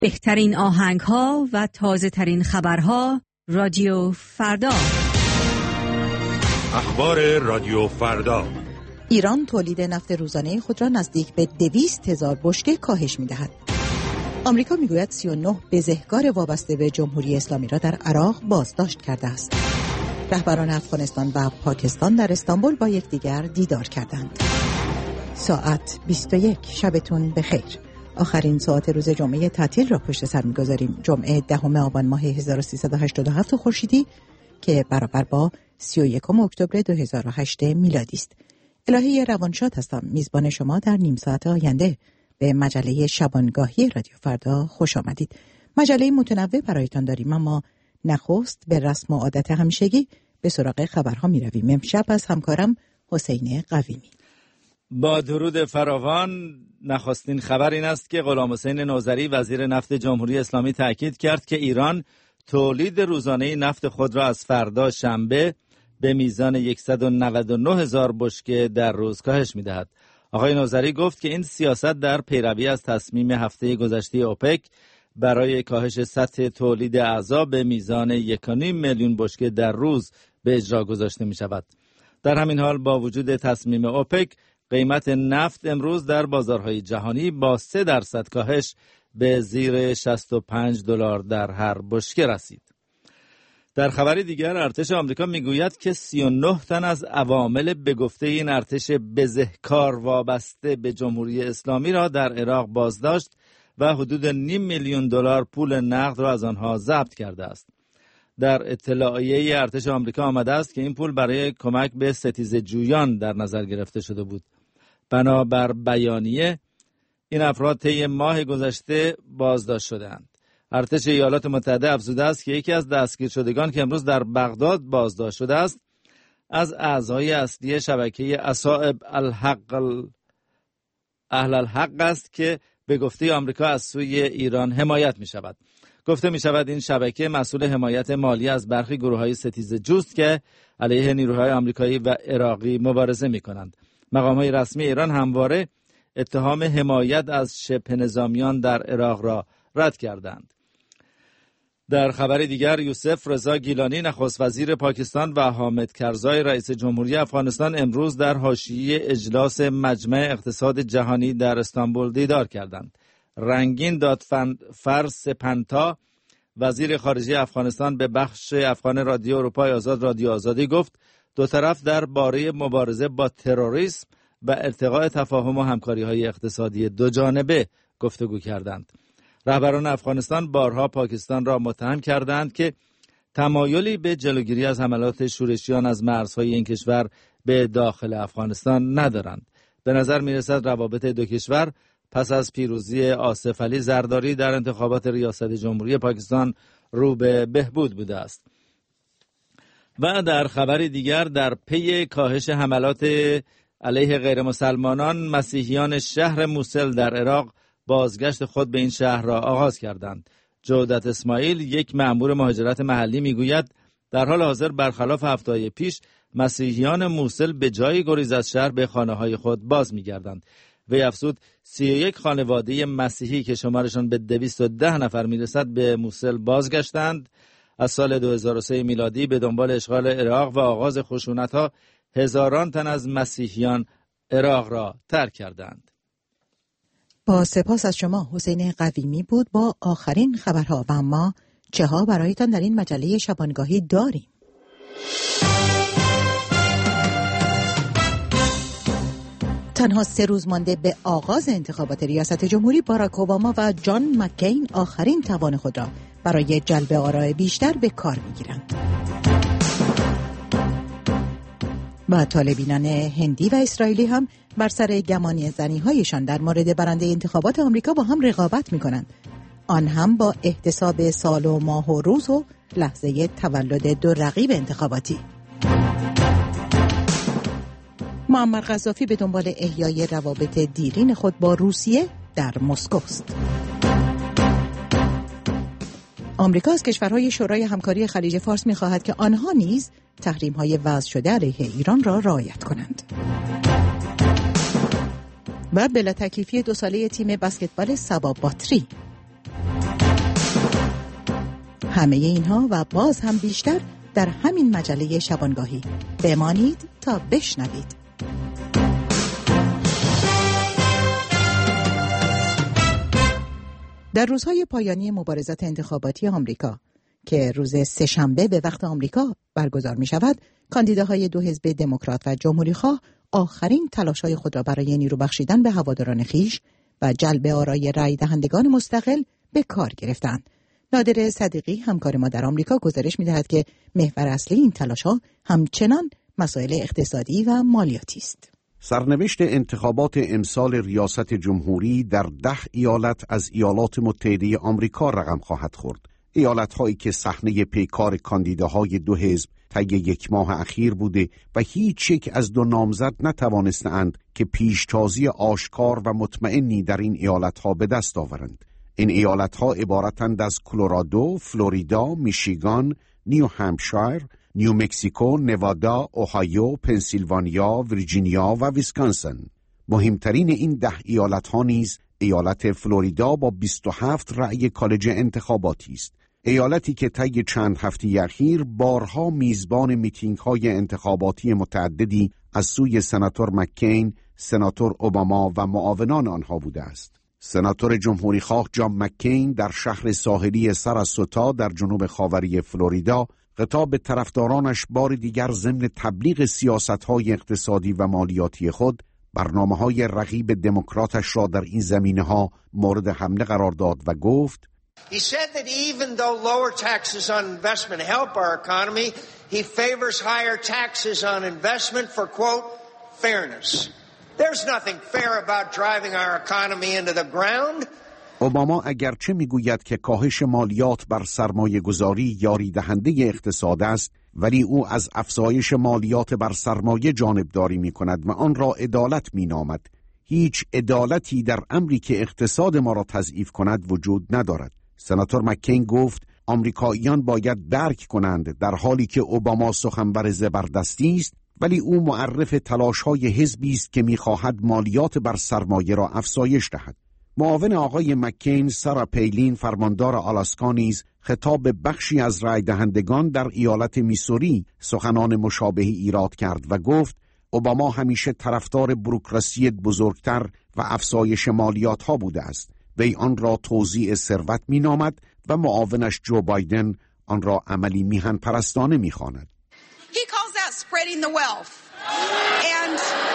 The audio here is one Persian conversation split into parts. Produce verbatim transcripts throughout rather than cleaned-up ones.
بهترین آهنگ‌ها و تازه‌ترین خبرها رادیو فردا. اخبار رادیو فردا. ایران تولید نفت روزانه خود را نزدیک به دویست هزار بشکه کاهش می‌دهد. آمریکا میگوید سی و نه بزهکار وابسته به جمهوری اسلامی را در عراق بازداشت کرده است. رهبران افغانستان و پاکستان در استانبول با یکدیگر دیدار کردند. ساعت بیست و یک. شبتون بخیر. آخرین ساعت روز جمعه تعطیل را پشت سر می‌گذاریم. جمعه دهم آبان ماه هزار و سیصد و هشتاد و هفت خورشیدی که برابر با سی و یکم اکتبر دو هزار و هشت میلادی است. الهه روانشاد هستم. میزبان شما در نیم ساعت آینده. به مجله شبانگاهی رادیو فردا خوش آمدید. مجله متنوع برایتان داریم، اما نخست به رسم و عادت همیشگی به سراغ خبرها می رویم. امشب از همکارم حسین قویمی. با درود فراوان، نخستین خبر این است که غلام حسین نوذری وزیر نفت جمهوری اسلامی تاکید کرد که ایران تولید روزانه نفت خود را از فردا شنبه به میزان صد و نود و نه هزار بشکه در روز کاهش می دهد. آقای نوذری گفت که این سیاست در پیروی از تصمیم هفته گذشته اوپک برای کاهش سطح تولید اعضا به میزان یک و نیم میلیون بشکه در روز به اجرا گذاشته می شود. در همین حال با وجود تصمیم اوپک، قیمت نفت امروز در بازارهای جهانی با سه درصد کاهش به زیر شصت و پنج دلار در هر بشکه رسید. در خبری دیگر، ارتش آمریکا میگوید که سی و نه تن از عوامل به گفته این ارتش بزهکار وابسته به جمهوری اسلامی را در عراق بازداشت و حدود نیم میلیون دلار پول نقد را از آنها ضبط کرده است. در اطلاعیه ارتش آمریکا آمده است که این پول برای کمک به ستیزه جویان در نظر گرفته شده بود. بنابر بیانیه، این افراد طی ماه گذشته بازداشت شدند. ارتش ایالات متحده افزوده است که یکی از دستگیر شدگان که امروز در بغداد بازداشت شده است، از اعضای اصلی شبکه اصائب الحق اهل الحق است که به گفته آمریکا از سوی ایران حمایت می شود. گفته می شود این شبکه مسئول حمایت مالی از برخی گروه‌های ستیزه جوست که علیه نیروهای آمریکایی و عراقی مبارزه می کنند. مقام‌های رسمی ایران همواره اتهام حمایت از شبه نظامیان در عراق را رد کردند. در خبر دیگر، یوسف رضا گیلانی نخست وزیر پاکستان و حامد کرزای رئیس جمهوری افغانستان امروز در حاشیه اجلاس مجمع اقتصاد جهانی در استانبول دیدار کردند. رنگین دادفر سپنتا وزیر خارجه افغانستان به بخش افغان رادیو اروپای آزاد رادیو آزادی گفت دو طرف درباره مبارزه با تروریسم و ارتقاء تفاهم و همکاری‌های اقتصادی دو جانبه گفتگو کردند. رهبران افغانستان بارها پاکستان را متهم کردند که تمایلی به جلوگیری از حملات شورشیان از مرزهای این کشور به داخل افغانستان ندارند. به نظر می‌رسد روابط دو کشور پس از پیروزی آصف علی زرداری در انتخابات ریاست جمهوری پاکستان رو به بهبود بوده است. و در خبر دیگر، در پی کاهش حملات علیه غیر مسلمانان، مسیحیان شهر موسل در عراق بازگشت خود به این شهر را آغاز کردند. جودت اسماعیل، یک مأمور مهاجرت محلی، میگوید در حال حاضر برخلاف هفته‌های پیش مسیحیان موسل به جای گریز از شهر به خانه‌های خود باز می‌گردند. وی افزود سی و یک خانواده مسیحی که شمارشان به دویست و ده نفر میرسد به موسل بازگشتند. از سال دو هزار و سه میلادی به دنبال اشغال عراق و آغاز خشونت‌ها هزاران تن از مسیحیان عراق را ترک کردند. با سپاس از شما. حسین قویمی بود با آخرین خبرها. و اما چه ها برایتان در این مجله شبانگاهی داریم؟ تنها سه روز مانده به آغاز انتخابات ریاست جمهوری، باراک اوباما و جان مککین آخرین توان خود را برای جلب آرای بیشتر به کار می‌گیرند. و طالبینان هندی و اسرائیلی هم بر سر گمانی زنی‌هایشان در مورد برنده انتخابات آمریکا با هم رقابت می‌کنند. آن هم با احتساب سال و ماه و روز و لحظه تولد دو رقیب انتخاباتی. معمر قذافی به دنبال احیای روابط دیرین خود با روسیه در مسکو است. آمریکا از کشورهای شورای همکاری خلیج فارس می‌خواهد که آنها نیز تحریم‌های وضع شده علیه ایران را رعایت کنند. و بلا تکلیفی دو ساله تیم بسکتبال سبا باتری. همه اینها و باز هم بیشتر در همین مجله شبانگاهی. بمانید تا بشنوید. در روزهای پایانی مبارزات انتخاباتی آمریکا که روز سه‌شنبه به وقت آمریکا برگزار می شود، کاندیداهای دو حزب دموکرات و جمهوری‌خواه آخرین تلاش‌های خود را برای نیرو بخشیدن به هواداران خویش و جلب آرای رای دهندگان مستقل به کار گرفتند. نادر صدیقی همکار ما در آمریکا گزارش می‌دهد که محور اصلی این تلاش‌ها همچنان مسائل اقتصادی و مالیاتی است. سرنوشت انتخابات امسال ریاست جمهوری در ده ایالت از ایالات متحده آمریکا رقم خواهد خورد. ایالت‌هایی که صحنه پیکار کاندیداهای دو حزب طی یک ماه اخیر بوده و هیچ یک از دو نامزد نتوانستند که پیشتازی آشکار و مطمئنی در این ایالت‌ها به دست آورند. این ایالت‌ها عبارتند از کلرادو، فلوریدا، میشیگان، نیو همپشایر، نیو مکزیکو، نوادا، اوهایو، پنسیلوانیا، ویرجینیا و ویسکانسن. مهمترین این ده ایالت‌ها نیز ایالت فلوریدا با بیست و هفت رأی کالج انتخاباتی است. ایالتی که طی چند هفته اخیر بارها میزبان میتینگ‌های انتخاباتی متعددی از سوی سناتور مککین، سناتور اوباما و معاونان آنها بوده است. سناتور جمهوری‌خواه جان مککین در شهر ساحلی ساراسوتا در جنوب خاوری فلوریدا خطاب به طرفدارانش بار دیگر ضمن تبلیغ سیاست‌های اقتصادی و مالیاتی خود برنامه‌های رقیب دموکراتش را در این زمینه‌ها مورد حمله قرار داد و گفت He said that even though lower taxes on investment help our economy, he favors higher taxes on investment for, quote, fairness. There's nothing fair about driving our economy into the ground. اوباما اگرچه میگوید که کاهش مالیات بر سرمایه گذاری یاری دهنده اقتصاد است، ولی او از افزایش مالیات بر سرمایه جانبداری می کند و آن را عدالت می نامد. هیچ عدالتی در امری که اقتصاد ما را تضعیف کند وجود ندارد. سناتور مککین گفت آمریکاییان باید درک کنند در حالی که اوباما سخنور زبردستی است، ولی او معرف تلاش‌های حزبی است که می‌خواهد مالیات بر سرمایه را افزایش دهد. معاون آقای مککین، سارا پیلین، فرماندار آلاسکا نیز خطاب به بخشی از رای دهندگان در ایالت میسوری سخنان مشابهی ایراد کرد و گفت اوباما همیشه طرفدار بوروکراسی بزرگتر و افزایش مالیات ها بوده است. وی آن را توزیع ثروت می نامد و معاونش جو بایدن آن را عملی میهن پرستانه می خواند. He calls that spreading the wealth. And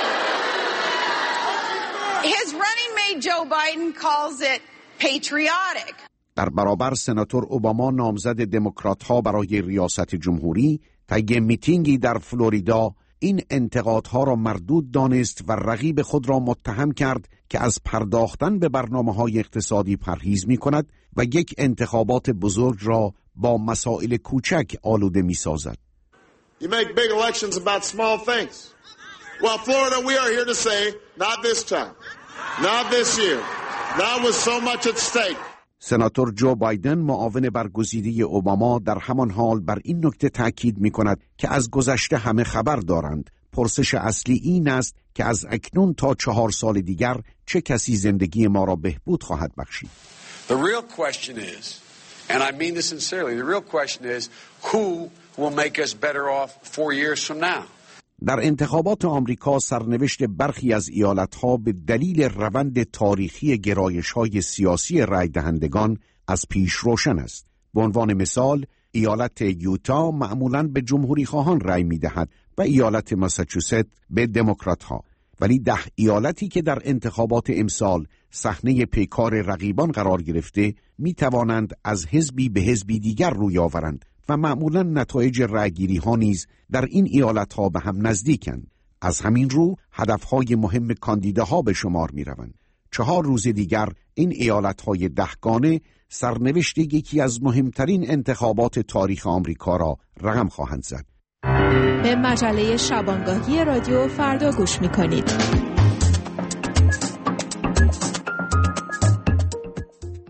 his running mate Joe Biden calls it patriotic. در برابر سناتور اوباما نامزد دموکرات‌ها برای ریاست جمهوری طی میتینگی در فلوریدا این انتقادها را مردود دانست و رقیب خود را متهم کرد که از پرداختن به برنامه‌های اقتصادی پرهیز می‌کند و یک انتخابات بزرگ را با مسائل کوچک آلوده می‌سازد. You make big elections about small things. Well, Florida, we are here to say, not this time, not this year, not with so much at stake. سناتور جو بایدن معاون برگزیده اوباما در همان حال بر این نکته تاکید می‌کند که از گذشته همه خبر دارند. پرسش اصلی این است که از اکنون تا چهار سال دیگر چه کسی زندگی ما را بهبود خواهد بخشید. The real question is, and I mean this sincerely, the real question is who will make us better off four years from now. در انتخابات آمریکا سرنوشت برخی از ایالتها به دلیل روند تاریخی گرایش‌های سیاسی رای دهندگان از پیش روشن است. به عنوان مثال، ایالت یوتا معمولاً به جمهوری خواهان رای می‌دهد و ایالت ماساچوست به دموکرات‌ها. ولی ده ایالتی که در انتخابات امسال صحنه پیکار رقیبان قرار گرفته می‌توانند از حزبی به حزبی دیگر روی آورند و معمولاً نتایج رأیگیری ها نیز در این ایالت ها به هم نزدیکند. از همین رو هدفهای مهم کاندیداها به شمار می روند. چهار روز دیگر این ایالت های دهگانه سرنوشت یکی از مهمترین انتخابات تاریخ آمریکا را رقم خواهند زد. به مجله شبانگاهی رادیو فردا گوش می کنید.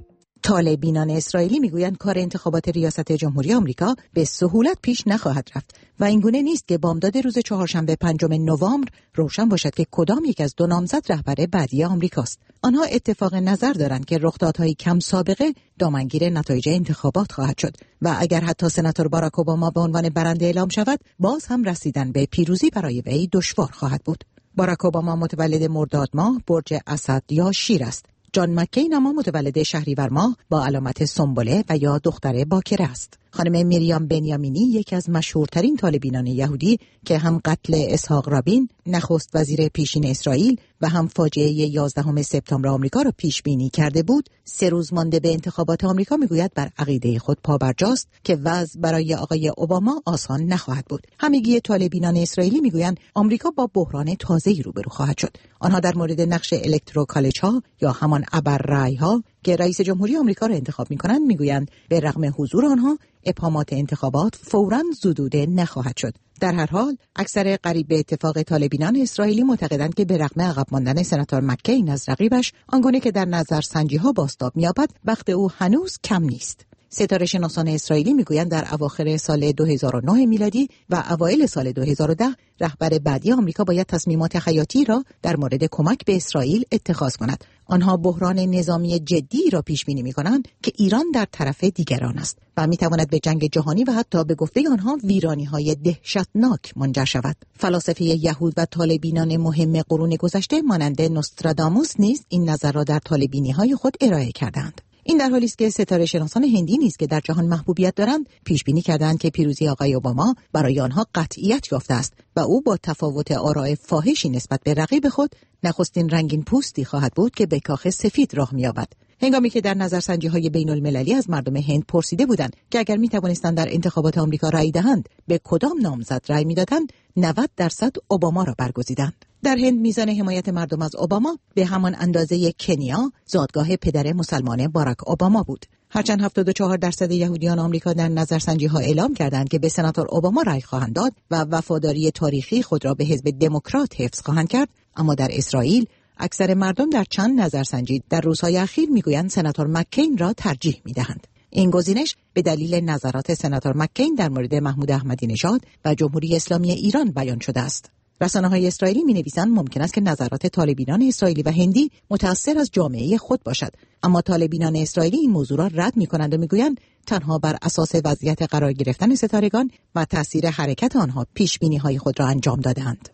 طالبینان اسرائیلی میگویند کار انتخابات ریاست جمهوری آمریکا به سهولت پیش نخواهد رفت و اینگونه نیست که بامداد روز چهارشنبه پنجم نوامبر روشن باشد که کدام یک از دو نامزد رهبر بعدی آمریکاست. آنها اتفاق نظر دارند که رخدادهای کم سابقه دامنگیر نتایج انتخابات خواهد شد و اگر حتی سناتور باراک اوباما به عنوان برنده اعلام شود، باز هم رسیدن به پیروزی برای وی دشوار خواهد بود. باراک اوباما متولد مرداد ماه برج اسد یا شیر است. جان مکین اما متولد شهریور ماه با علامت سنبله و یا دختر باکره است. خانم میریام بنیامینی یکی از مشهورترین طالبینان یهودی که هم قتل اسحاق رابین نخست وزیر پیشین اسرائیل و هم فاجعه یازدهم سپتامبر آمریکا را پیش بینی کرده بود، سه روز مانده به انتخابات آمریکا میگوید بر عقیده خود پابرجاست که وضع برای آقای اوباما آسان نخواهد بود. همگی طالبینان اسرائیلی میگویند آمریکا با بحران تازه‌ای روبرو خواهد شد. آنها در مورد نقش الکترو کالج‌ها یا همان ابررأی‌ها که رئیس جمهوری آمریکا را انتخاب می‌کنند میگویند به رغم حضور آنها اپامات انتخابات فوراً زدوده نخواهد شد. در هر حال اکثر قریب به اتفاق طالبینان اسرائیلی معتقدند که به رغم عقب ماندن سناتور مکین از رقیبش، آنگونه که در نظرسنجی‌ها بازتاب می‌یابد وقت او هنوز کم نیست. ستاره شناسان اسرائیلی میگویند در اواخر سال دو هزار و نه میلادی و اوایل سال دو هزار و ده رهبر بعدی آمریکا باید تصمیمات حیاتی را در مورد کمک به اسرائیل اتخاذ کند. آنها بحران نظامی جدی را پیش بینی می‌کنند که ایران در طرف دیگران است و می‌تواند به جنگ جهانی و حتی به گفته آنها ویرانی‌های دهشتناک منجر شود. فلاسفه یهود و طالبینان مهم قرون گذشته مانند نوستراداموس نیز این نظر را در طالبینی‌های خود ارائه کردند. این در حالی است که ستاره شناسان هندی نیز که در جهان محبوبیت دارند پیش بینی کردند که پیروزی آقای اوباما برای آنها قطعیت یافته است و او با تفاوت آراء فاحشی نسبت به رقیب خود نخستین رنگین پوستی خواهد بود که به کاخ سفید راه می‌یابد. هنگامی که در نظرسنجی‌های بین‌المللی از مردم هند پرسیده بودند که اگر می‌توانستند در انتخابات آمریکا رأی دهند به کدام نامزد رأی می‌دادند، نود درصد اوباما را برگزیدند. در هند میزان حمایت مردم از اوباما به همان اندازه کنیا، زادگاه پدر مسلمان باراک اوباما بود. هرچند هفتاد و چهار درصد یهودیان آمریکا در نظرسنجی‌ها اعلام کردند که به سناتور اوباما رأی خواهند داد و وفاداری تاریخی خود را به حزب دموکرات حفظ خواهند کرد، اما در اسرائیل اکثر مردم در چند نظرسنجی در روزهای اخیر میگویند سناتور مکین را ترجیح میدهند. این گزینش به دلیل نظرات سناتور مکین در مورد محمود احمدی نژاد و جمهوری اسلامی ایران بیان شده است. رسانه‌های اسرائیلی می‌نویسند ممکن است که نظرات طالبینان اسرائیلی و هندی متأثر از جامعه خود باشد، اما طالبینان اسرائیلی این موضوع را رد می‌کنند و می‌گویند تنها بر اساس وضعیت قرار گرفتن ستارگان و تأثیر حرکت آنها پیش‌بینی‌های خود را انجام دادند.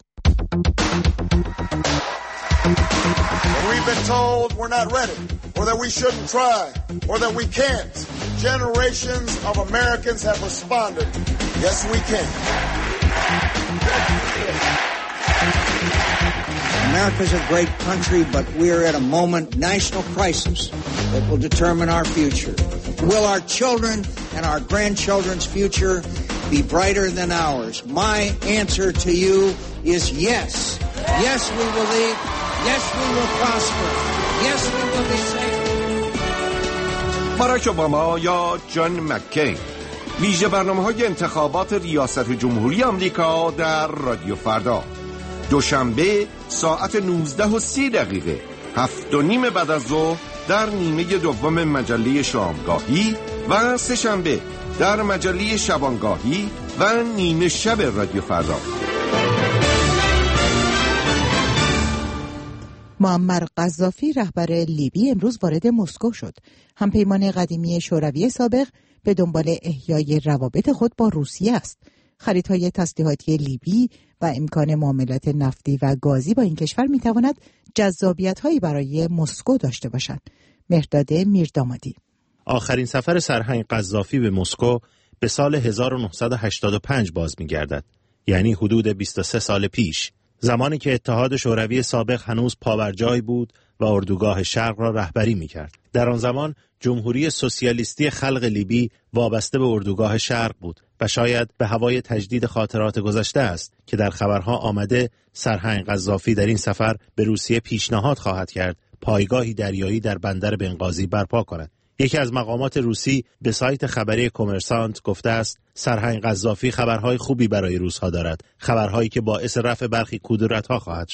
We've been told we're not ready, or that we shouldn't try, or that we can't. Generations of Americans have responded, yes, we can. America's a great country, but we're at a moment of national crisis that will determine our future. Will our children and our grandchildren's future be brighter than ours? My answer to you is yes. Yes, we will lead. Yes, we will prosper. Yes, we will be safe. باراک اوباما یا جان مکین، ویژه برنامه‌های انتخابات ریاست جمهوری آمریکا در رادیو فردا. دوشنبه ساعت نوزده و سی دقیقه، هفت و نیم بعد از ظهر در نیمه دوم مجله شامگاهی و سه شنبه در مجله شبانگاهی و نیمه شب رادیو فردا. معمر قذافی رهبر لیبی امروز وارد مسکو شد. همپیمان قدیمی شوروی سابق به دنبال احیای روابط خود با روسیه است. خریدهای تسلیحاتی لیبی و امکان معاملات نفتی و گازی با این کشور میتواند جذابیت‌هایی برای مسکو داشته باشد. مهرداد میردامادی. آخرین سفر سرهنگ قذافی به مسکو به سال هزار و نهصد و هشتاد و پنج باز می‌گردد، یعنی حدود بیست و سه سال پیش، زمانی که اتحاد شوروی سابق هنوز پابرجای بود و اردوگاه شرق را رهبری می‌کرد. در آن زمان جمهوری سوسیالیستی خلق لیبی وابسته به اردوگاه شرق بود و شاید به هوای تجدید خاطرات گذشته است که در خبرها آمده سرهنگ قذافی در این سفر به روسیه پیشنهاد خواهد کرد پایگاهی دریایی در بندر بنغازی برپا کند. یکی از مقامات روسی به سایت خبری کمرسانت گفته است سرهنگ قذافی خبرهای خوبی برای روس‌ها دارد، خبرهایی که باعث رفع برخی کدورت‌ها خواهد شد.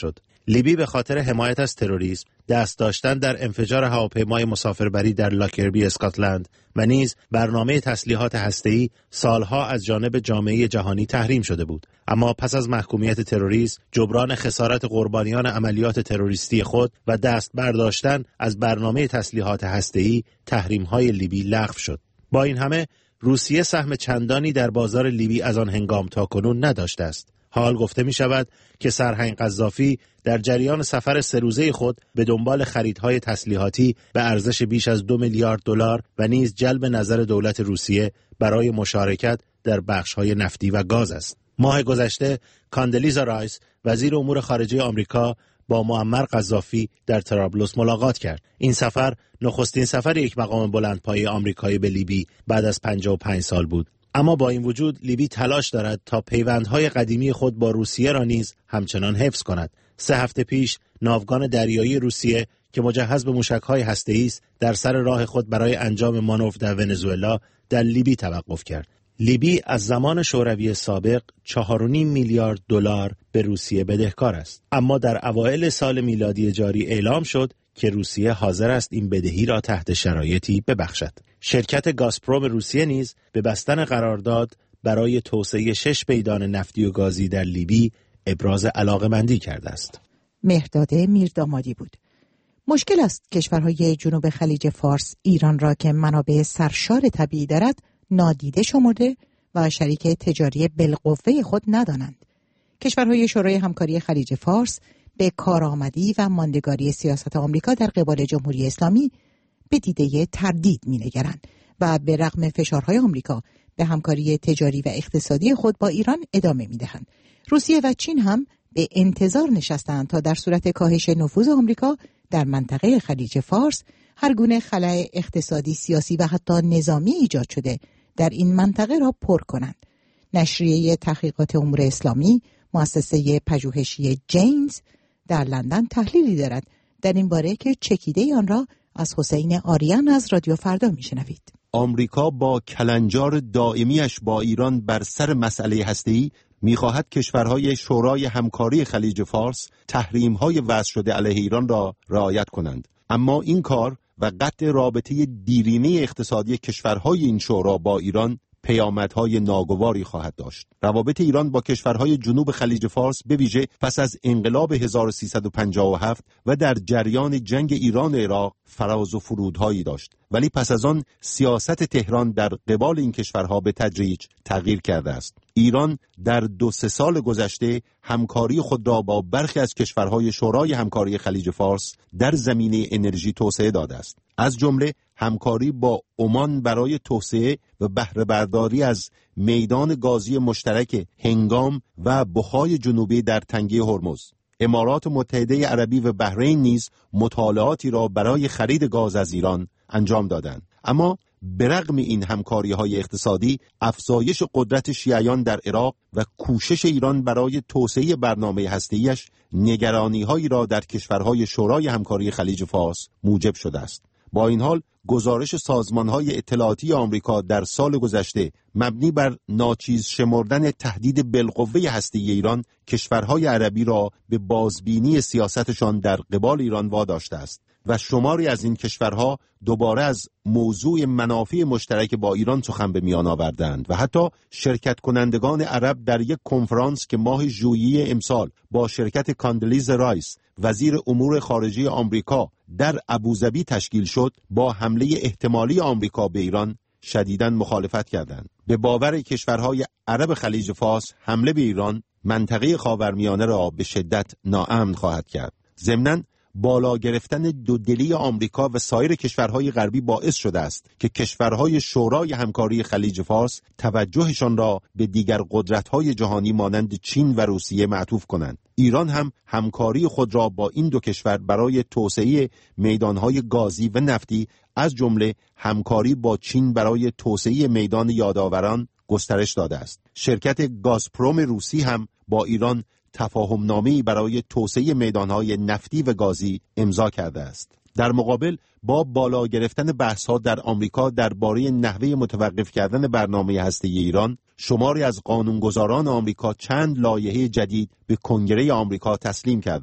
لیبی به خاطر حمایت از تروریسم، دست داشتن در انفجار هواپیمای مسافربری در لاکربی اسکاتلند و نیز برنامه تسلیحات هسته‌ای سالها از جانب جامعه جهانی تحریم شده بود. اما پس از محکومیت تروریسم، جبران خسارت قربانیان عملیات تروریستی خود و دست برداشتن از برنامه تسلیحات هسته‌ای، تحریم‌های لیبی لغو شد. با این همه روسیه سهم چندانی در بازار لیبی از آن هنگام تا کنون نداشته است. حال گفته می شود که سرهنگ قذافی در جریان سفر سه روزه خود به دنبال خریدهای تسلیحاتی به ارزش بیش از دو میلیارد دلار و نیز جلب نظر دولت روسیه برای مشارکت در بخش‌های نفتی و گاز است. ماه گذشته کاندلیزا رایس وزیر امور خارجه آمریکا با معمر قذافی در طرابلس ملاقات کرد. این سفر نخستین سفر یک مقام بلندپایه آمریکایی به لیبی بعد از پنجاه و پنج سال بود. اما با این وجود لیبی تلاش دارد تا پیوندهای قدیمی خود با روسیه را نیز همچنان حفظ کند. سه هفته پیش ناوگان دریایی روسیه که مجهز به موشک‌های هسته‌ای است در سر راه خود برای انجام مانور در ونزوئلا در لیبی توقف کرد. لیبی از زمان شوروی سابق چهار و نیم میلیارد دلار به روسیه بدهکار است. اما در اوایل سال میلادی جاری اعلام شد که روسیه حاضر است این بدهی را تحت شرایطی ببخشد. شرکت گازپروم روسیه نیز به بستن قرارداد برای توسعه شش میدان نفتی و گازی در لیبی ابراز علاقه‌مندی کرده است. مهرداد میردامادی بود. مشکل است کشورهای جنوب خلیج فارس ایران را که منابع سرشار طبیعی دارد نادیده شمرده و شریک تجاری بالقوه خود ندانند. کشورهای شورای همکاری خلیج فارس به کارآمدی و ماندگاری سیاست آمریکا در قبال جمهوری اسلامی به دیده تردید می‌نگرند و به رغم فشارهای آمریکا به همکاری تجاری و اقتصادی خود با ایران ادامه می‌دهند. روسیه و چین هم به انتظار نشستند تا در صورت کاهش نفوذ آمریکا در منطقه خلیج فارس هر گونه خلأ اقتصادی، سیاسی و حتی نظامی ایجاد شده در این منطقه را پر کنند. نشریه تحقیقات امور اسلامی، مؤسسه پژوهشی جیمز در لندن تحلیلی دارد در این باره که چکیده آن را از حسین آریان از رادیو فردا میشنوید. آمریکا با کلنجار دائمیش با ایران بر سر مسئله هسته‌ای می‌خواهد کشورهای شورای همکاری خلیج فارس تحریم‌های وضع شده علیه ایران را رعایت کنند. اما این کار و قطع رابطه دیرینه اقتصادی کشورهای این شورا با ایران پیامدهای ناگواری خواهد داشت. روابط ایران با کشورهای جنوب خلیج فارس به ویژه پس از انقلاب هزار و سیصد و پنجاه و هفت و در جریان جنگ ایران و عراق فراز و فرودهایی داشت، ولی پس از آن سیاست تهران در قبال این کشورها به تدریج تغییر کرده است. ایران در دو سه سال گذشته همکاری خود را با برخی از کشورهای شورای همکاری خلیج فارس در زمینه انرژی توسعه داده است، از جمله همکاری با عمان برای توسعه و بهره برداری از میدان گازی مشترک هنگام و بخای جنوبی در تنگه هرمز. امارات متحده عربی و بحرین نیز مطالعاتی را برای خرید گاز از ایران انجام دادند. اما برغم این همکاری‌های اقتصادی، افزایش قدرت شیعیان در عراق و کوشش ایران برای توسعه برنامه هسته‌ایش نگرانی‌هایی را در کشورهای شورای همکاری خلیج فارس موجب شده است. با این حال گزارش سازمان‌های اطلاعاتی آمریکا در سال گذشته مبنی بر ناچیز شمردن تهدید بالقوه هسته‌ای ایران کشورهای عربی را به بازبینی سیاستشان در قبال ایران واداشته است و شماری از این کشورها دوباره از موضوع منافع مشترک با ایران سخن به میان آوردند و حتی شرکت کنندگان عرب در یک کنفرانس که ماه ژوئیه امسال با شرکت کاندلیزا رایس وزیر امور خارجه آمریکا در ابوظبی تشکیل شد، با حمله احتمالی آمریکا به ایران شدیداً مخالفت کردند. به باور کشورهای عرب خلیج فارس حمله به ایران منطقه خاورمیانه را به شدت ناامن خواهد کرد. ضمناً بالا گرفتن دودلی آمریکا و سایر کشورهای غربی باعث شده است که کشورهای شورای همکاری خلیج فارس توجهشان را به دیگر قدرت‌های جهانی مانند چین و روسیه معطوف کنند. ایران هم همکاری خود را با این دو کشور برای توسعه میدانهای گازی و نفتی، از جمله همکاری با چین برای توسعه میدان یادآوران، گسترش داده است. شرکت گازپروم روسی هم با ایران تفاهم‌نامه‌ای برای توسعه میدانهای نفتی و گازی امضا کرده است. در مقابل با بالا گرفتن بحث‌ها در آمریکا درباره نحوه متوقف کردن برنامه هسته‌ای ایران، شماری از قانونگذاران آمریکا چند لایحه جدید به کنگره آمریکا تسلیم کردند.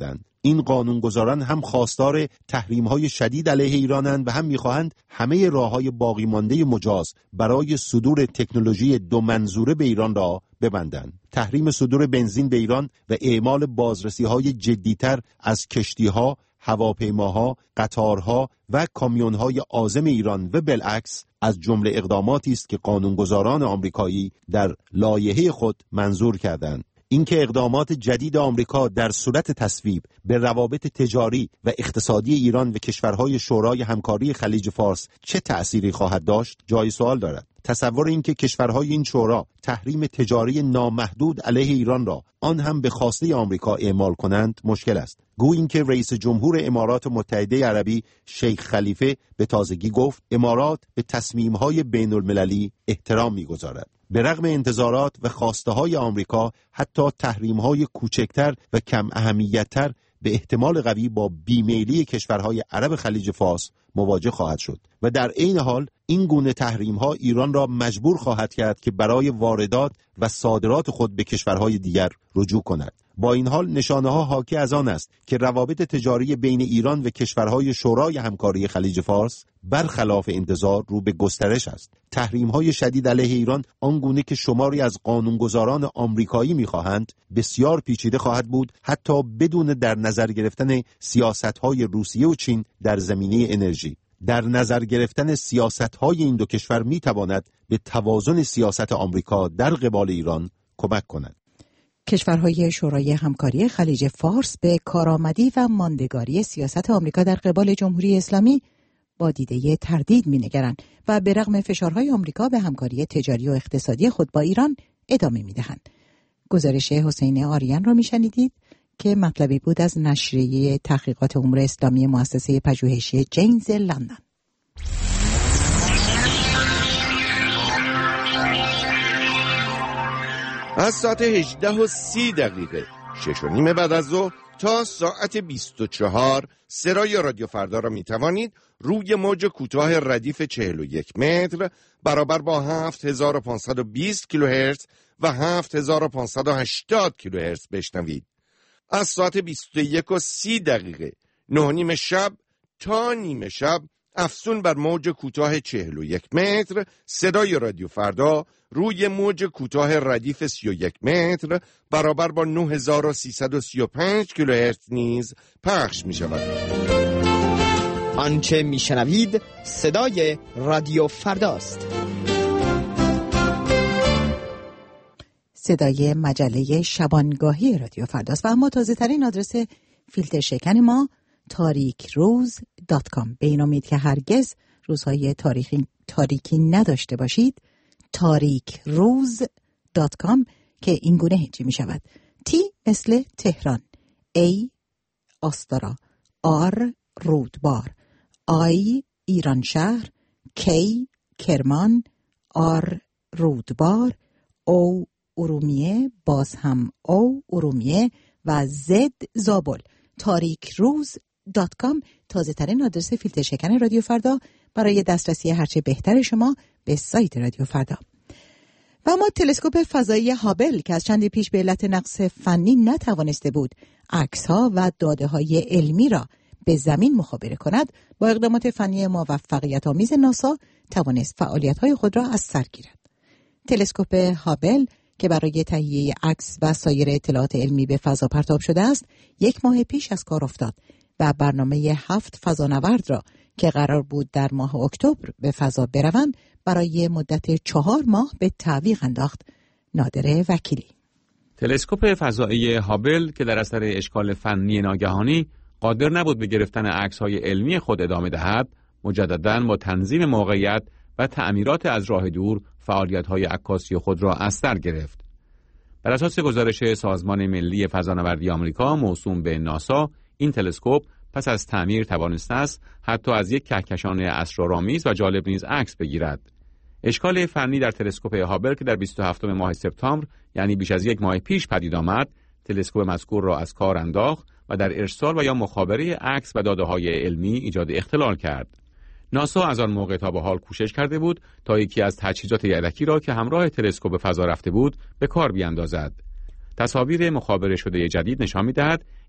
این قانونگذاران هم خواستار تحریم‌های شدید علیه ایرانند و هم می‌خواهند همه راه‌های باقی مانده مجاز برای صدور تکنولوژی دو منظوره به ایران را ببندند. تحریم صدور بنزین به ایران و اعمال بازرسی‌های جدی‌تر از کشتی‌ها، هواپیماها، قطارها و کامیون‌های عازم ایران و بالعکس از جمله اقداماتی است که قانونگذاران آمریکایی در لایحه خود منظور کردند. اینکه اقدامات جدید آمریکا در صورت تصویب به روابط تجاری و اقتصادی ایران و کشورهای شورای همکاری خلیج فارس چه تأثیری خواهد داشت جای سوال دارد. تصور اینکه کشورهای این شورا تحریم تجاری نامحدود علیه ایران را آن هم به خواسته آمریکا اعمال کنند مشکل است. گویا اینکه رئیس جمهور امارات متحده عربی شیخ خلیفه به تازگی گفت امارات به تصمیم‌های بین‌المللی احترام می‌گذارد. به رغم انتظارات و خواسته‌های آمریکا، حتی تحریم‌های کوچکتر و کم اهمیت‌تر به احتمال قوی با بیمیلی کشورهای عرب خلیج فارس مواجه خواهد شد و در عین حال این گونه تحریم‌ها ایران را مجبور خواهد کرد که برای واردات و صادرات خود به کشورهای دیگر رجوع کند. با این حال نشانه‌ها حاکی از آن است که روابط تجاری بین ایران و کشورهای شورای همکاری خلیج فارس برخلاف انتظار رو به گسترش است. تحریم‌های شدید علیه ایران آنگونه که شماری از قانونگذاران آمریکایی می‌خواهند بسیار پیچیده خواهد بود، حتی بدون در نظر گرفتن سیاست‌های روسیه و چین در زمینه انرژی. در نظر گرفتن سیاست‌های این دو کشور می‌تواند به توازن سیاست آمریکا در قبال ایران کمک کند. کشورهای شورای همکاری خلیج فارس به کارآمدی و ماندگاری سیاست آمریکا در قبال جمهوری اسلامی با دیده تردید می‌نگرند و به رغم فشارهای آمریکا به همکاری تجاری و اقتصادی خود با ایران ادامه می‌دهند. گزارش حسین آریان را می‌شنیدید که مطلبی بود از نشریه تحقیقات امور اسلامی مؤسسه پژوهشی جینز لندن. از ساعت هجده و سی دقیقه شش و نیم بعد از ظهر تا ساعت بیست و چهار سرای رادیو فردا را می توانید روی موج کوتاه ردیف چهل و یک متر برابر با هفت هزار و پانصد و بیست کیلوهرتز و هفت هزار و پانصد و هشتاد کیلوهرتز بشنوید. از ساعت بیست و یک و سی دقیقه نه نیم شب تا نیمه شب افزون بر موج کوتاه چهل و یک متر صدای رادیو فردا روی موج کوتاه ردیف سی و یک متر برابر با نه هزار و سیصد و سی و پنج کیلوهرتز نیز پخش می شود. آنچه می شنوید صدای رادیو فرداست. صدای مجله شبانگاهی رادیو فرداست و اما تازه ترین آدرس فیلتر شکن ما تاریک روز دات کام. به این امید که هرگز روزهای تاریخی تاریکی نداشته باشید. تاریک روز دات کام که این گونه هجی می شود: تی مثل تهران، ای آستارا، آر رودبار، آی ایران شهر، کی کرمان، آر رودبار، او ارومیه، باز هم او ارومیه و زد زابل. تاریک روز دات کام تازه ترین آدرس فیلتر شکن رادیو فردا برای دسترسی هرچه بهتر شما به سایت رادیو فردا. و اما تلسکوپ فضایی هابل که از چندی پیش به علت نقص فنی نتوانسته بود عکس‌ها و داده‌های علمی را به زمین مخابره کند، با اقدامات فنی موفقیت آمیز ناسا توانست فعالیت‌های خود را از سر گیرد. تلسکوپ هابل که برای تهیه عکس و سایر اطلاعات علمی به فضا پرتاب شده است، یک ماه پیش از کار افتاد و برنامه هفت فضانورد را که قرار بود در ماه اکتبر به فضا بروند برای مدت چهار ماه به تعویق انداخت. نادر وکیلی. تلسکوپ فضایی هابل که در اثر اشکال فنی ناگهانی قادر نبود به گرفتن عکس‌های علمی خود ادامه دهد، مجدداً با تنظیم موقعیت و تعمیرات از راه دور فعالیت‌های عکاسی خود را از سر گرفت. بر اساس گزارش سازمان ملی فضانوردی آمریکا موسوم به ناسا، این تلسکوپ پس از تعمیر توانسته است حتی از یک کهکشان اسرارآمیز و جالب نیز عکس بگیرد. اشکال فنی در تلسکوپ هابل که در بیست و هفتم ماه سپتامبر یعنی بیش از یک ماه پیش پدید آمد، تلسکوپ مذکور را از کار انداخت و در ارسال و یا مخابره عکس و داده‌های علمی ایجاد اختلال کرد. ناسا از آن موقع تا به حال کوشش کرده بود تا یکی از تجهیزات یدکی را که همراه تلسکوپ به فضا رفته بود به کار بیاندازد. تصاویر مخابره شده جدید نشان می‌دهد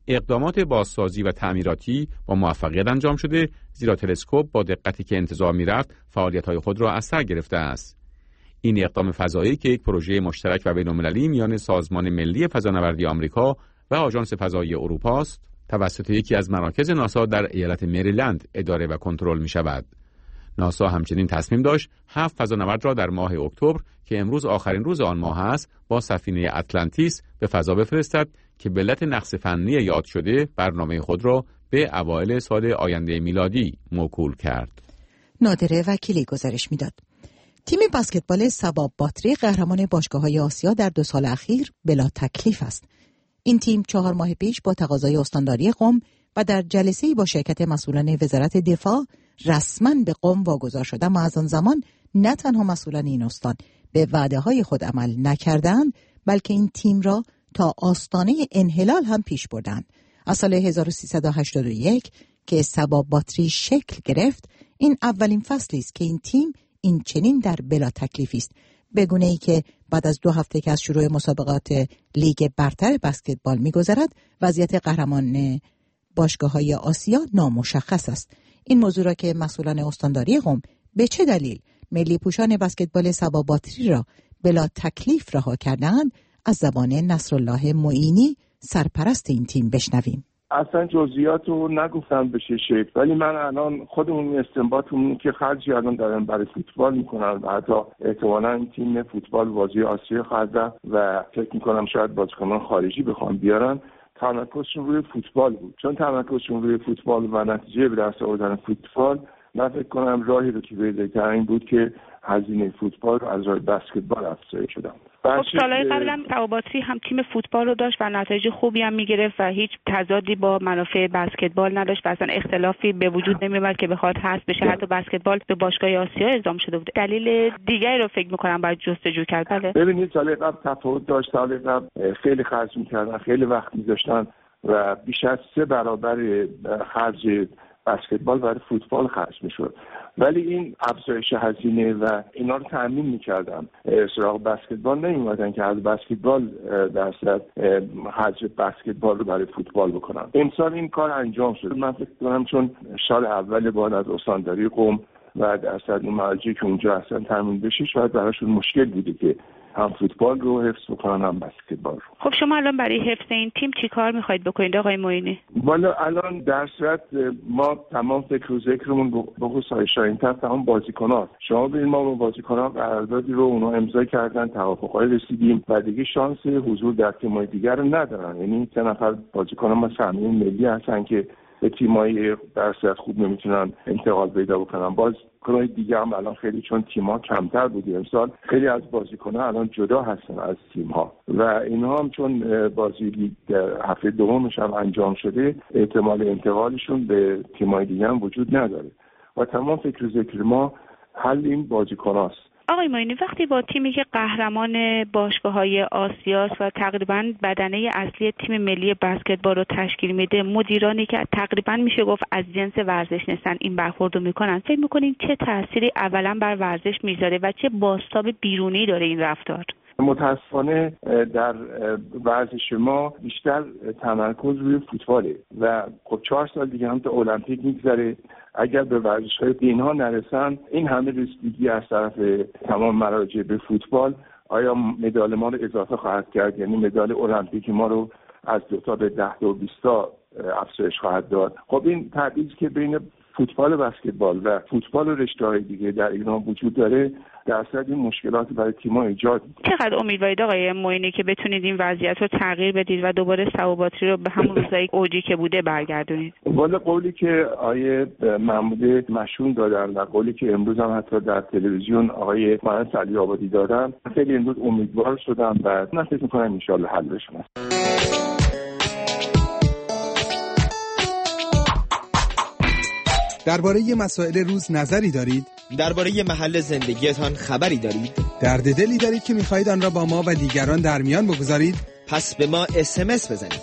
اقدامات بازسازی و تعمیراتی با موفقیت انجام شده، زیرا تلسکوپ با دقتی که انتظار می‌رفت فعالیت‌های خود را از سر گرفته است. این اقدام فضایی که یک پروژه مشترک و بین‌المللی میان سازمان ملی فضانوردی آمریکا و آژانس فضایی اروپا است، توسط یکی از مراکز ناسا در ایالت مریلند اداره و کنترل می‌شود. ناسا همچنین تصمیم داشت هفت فضانورد را در ماه اکتبر که امروز آخرین روز آن ماه است با سفینه اتلانتیس به فضا بفرستد که به علت نقص فنی یاد شده برنامه خود را به اوایل سال آینده میلادی موکول کرد. نادره وکیلی گزارش میداد. تیم بسکتبال سباب باتری قهرمان باشگاه‌های آسیا در دو سال اخیر بلا تکلیف است. این تیم چهار ماه پیش با تقاضای استانداری قم و در جلسه‌ای با شرکت مسئولان وزارت دفاع رسما به قم واگذار شد، اما از آن زمان نه تنها مسئولان این استان به وعده‌های خود عمل نکردند، بلکه این تیم را تا آستانه انحلال هم پیش بردند. از سال هزار و سیصد و هشتاد و یک که سباب باتری شکل گرفت، این اولین فصلی است که این تیم این چنین در بلا تکلیفی است، به گونه‌ای که بعد از دو هفته که از شروع مسابقات لیگ برتر بسکتبال می‌گذرد، وضعیت قهرمان باشگاه‌های آسیا نامشخص است. این موضوع را که مسئولان استانداری قم به چه دلیل ملی پوشان بسکتبال سباب باتری را بلا تکلیف رها کردند، از زبان نصرالله معینی سرپرست این تیم بشنویم. اصلا جزئیات رو نگفتم به چه شکل، ولی من الان خودمون استنباطمون که خرجی الان دارن برای فوتبال میکنن و حتی احتمالاً این تیم فوتبال بازی آسیا خواهد و فکر میکنم شاید بازیکنان خارجی بخوام بیارن، تمرکزشون روی فوتبال بود. چون تمرکزشون روی فوتبال و نتیجه به دست آوردن فوتبال، من فکر کنم راهی رو که پیدا کردن این بود که هزینه فوتبال رو از راه بسکتبال افزایش شدن. خب سالهای قبل هم سباب باتری هم تیم فوتبال رو داشت و نتایج خوبی هم میگرفت و هیچ تضادی با منافع بسکتبال نداشت و اصلا اختلافی به وجود نمیومد که بخواد حذف بشه. حتی بسکتبال به باشگاه آسیا اعزام شده بود. دلیل دیگری رو فکر میکنم باید جستجو کرد. بله ببینید سال قبل تفاوت داشت. سال قبل خیلی خرج میکردن، خیلی وقت میذاشتن و بیش از سه برابر خرج بسکتبال برای فوتبال خرج میشد، ولی این افزایش هزینه و اینا رو تامین میکردن، سراغ بسکتبال نمیومدن که از بسکتبال درصد خرج بسکتبال رو برای فوتبال بکنن. امسال این کار انجام شد. من فکر کنم چون سال اول بعد از استانداری قم و درصد اون مراجعی که اونجا اصلا تامین بشه، شاید براشون مشکل بوده که هم فوتبال رو حفظ بکنن هم بسکتبال رو. خب شما الان برای حفظ این تیم چی کار میخواید بکنید آقای معینی؟ والا الان در صورت ما تمام فکر و ذکرمون به خصوص شاهین‌تر تمام بازیکن‌ها، شما ببینید ما با بازیکن‌ها قراردادی رو اونا امضا کردن، توافقای رسیدیم و دیگه شانس حضور در تیم‌های دیگر رو ندارن. یعنی سه نفر بازیکن ما سهمیه ملی هستن که به تیم‌های در صورت خوب نمیتونن انتقال پیدا بکنن. باز کنای دیگه هم الان خیلی چون تیم‌ها کمتر بودی امسال، خیلی از بازیکن‌ها الان جدا هستن از تیم‌ها و اینها هم چون بازی هفته دومش هم انجام شده، احتمال انتقالشون به تیم‌های دیگه هم وجود نداره و تمام فکر و ذکر ما حل این بازیکن‌هاست. آقای معینی، وقتی با تیمی که قهرمان باشگاه‌های آسیاست و تقریباً بدنه اصلی تیم ملی بسکتبال رو تشکیل میده، مدیرانی که تقریباً میشه گفت از جنس ورزش نیستن این برخوردو میکنن، فکر میکنین چه تأثیری اولا بر ورزش میذاره و چه بازتاب بیرونی داره این رفتار؟ متاسفانه در ورزش ما بیشتر تمرکز روی فوتباله و خب چهار سال دیگه هم تا المپیک میگذره. اگر به ورزش‌های اینها نرسن، این همه رسیدگی از طرف تمام مراجع به فوتبال، آیا مدال ما رو اضافه خواهد کرد؟ یعنی مدال المپیک ما رو از دو تا به ده تا و بیست تا افزایش خواهد داد. خب این تبعیضی که بین فوتبال و بسکتبال و فوتبال و رشته‌های دیگه در ایران وجود داره، در اصل این مشکلات برای تیم‌ها ایجاد می‌کنه. چقدر امیدوارید آقای معینی که بتونید این وضعیت رو تغییر بدید و دوباره سباب باتری رو به همون روزای اوجی که بوده برگردونید؟ والا قولی که آقای محمود مشون دادن و قولی که امروز هم حتی در تلویزیون آقای مهندس علی آبادی دادن، خیلی امروز امیدوار شدم و من فکر می‌کنم ان شاءالله حل بشه. درباره مسائل روز نظری دارید؟ درباره محل زندگیتان خبری دارید؟ درد دلی دارید که می‌خواهید آن را با ما و دیگران در میان بگذارید؟ پس به ما اس ام اس بزنید.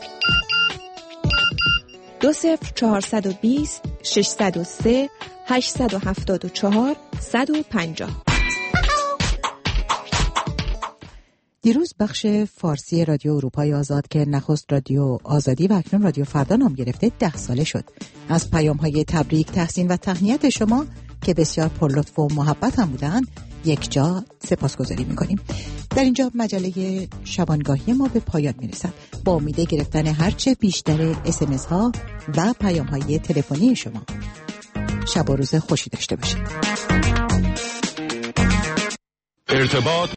دو صفر چهارصد و بیست ششصد و سه هشتصد و هفتاد و چهار صد و پنجاه. دیروز بخش فارسی رادیو اروپای آزاد که نخست رادیو آزادی و اکنون رادیو فردا نام گرفته ده ساله شد. از پیام‌های تبریک، تحسین و تهنیت شما که بسیار پرلطف و محبت هم بودن یک جا سپاسگزاری می‌کنیم. در اینجا مجله شبانگاهی ما به پایان می‌رسد. با امید گرفتن هرچه بیشتر اس ام اس ها و پیام‌های تلفنی شما. شب و روز خوشی داشته باشید. ارتباط